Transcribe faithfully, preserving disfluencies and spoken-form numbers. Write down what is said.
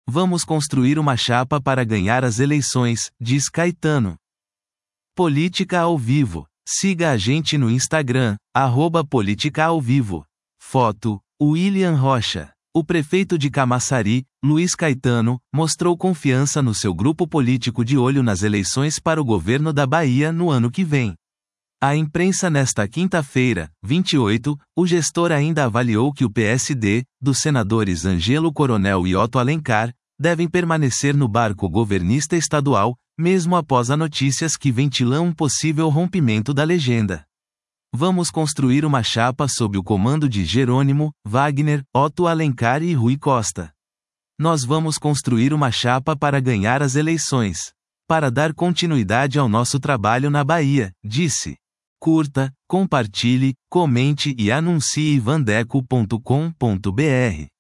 Vamos construir uma chapa para ganhar as eleições, diz Caetano. Política ao vivo. Siga a gente no Instagram, arroba Política ao Vivo. Foto, William Rocha. O prefeito de Camaçari, Luiz Caetano, mostrou confiança no seu grupo político de olho nas eleições para o governo da Bahia no ano que vem. A imprensa nesta quinta-feira, vinte e oito, o gestor ainda avaliou que o P S D, dos senadores Ângelo Coronel e Otto Alencar, devem permanecer no barco governista estadual, mesmo após as notícias que ventilam um possível rompimento da legenda. Vamos construir uma chapa sob o comando de Jerônimo, Wagner, Otto Alencar e Rui Costa. Nós vamos construir uma chapa para ganhar as eleições. Para dar continuidade ao nosso trabalho na Bahia, disse. Curta, compartilhe, comente e anuncie vandeco ponto com ponto br.